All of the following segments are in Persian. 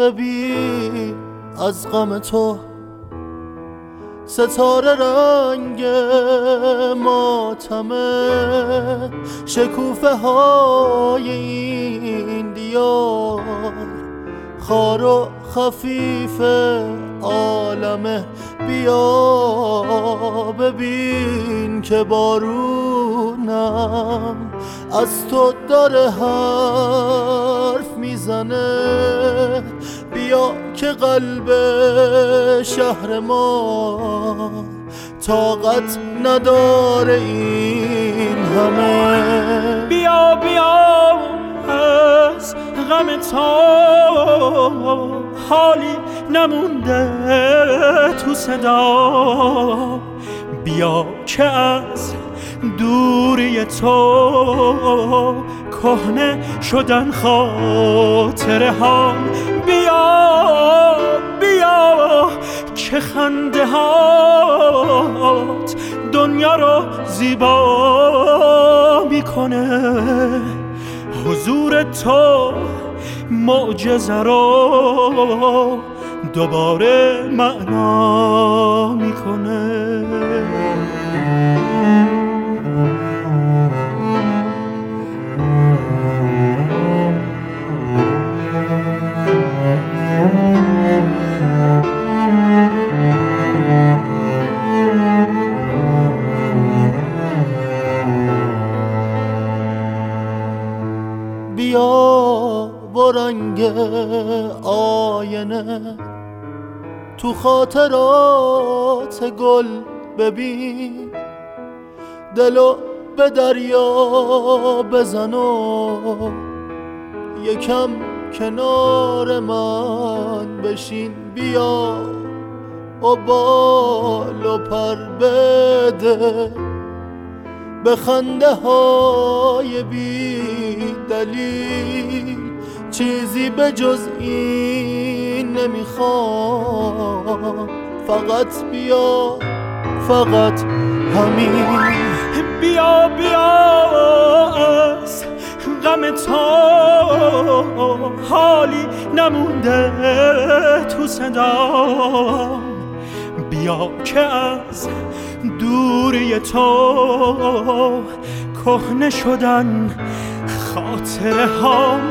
ببین از غم تو ستاره رنگ ماتمه، شکوفه های این دیار خار و خفیف عالمه. بیا ببین که بارونم از تو داره حرف میزنه. بیا که قلب شهر ما طاقت نداره این همه. بیا از غم تو حالی نمونده تو صدا. بیا که از دوری تو کهنه شدن خاطره ها. بیا که خنده هات دنیا رو زیبا میکنه. حضور تو معجزه رو دوباره معنا میکنه. بیا و رنگ آینه تو خاطرات گل ببین. دلو به دریا بزن و یکم کنار من بشین. بیا و بال و پر بده به خنده های بی دلیل. چیزی به جز این نمیخوام، فقط بیا، فقط همین. بیا از غم تو حالی نمونده تو صدا. بیا که از دوری تو کهنه شدن خاطره هام.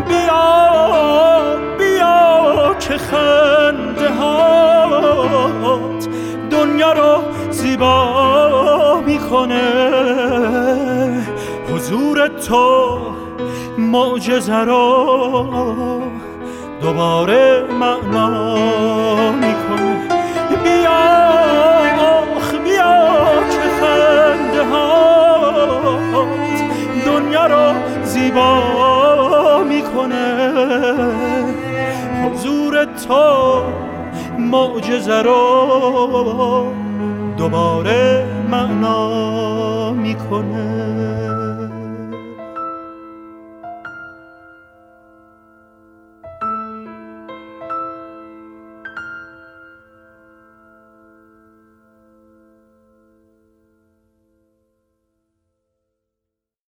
بیا که خنده هات دنیا رو زیبا میکنه. حضور تو معجزه رو دوباره معنا میکنه. بیا که خنده هات دنیا رو زیبا میکنه. حضور تو معجزه رو دوباره معنا میکنه.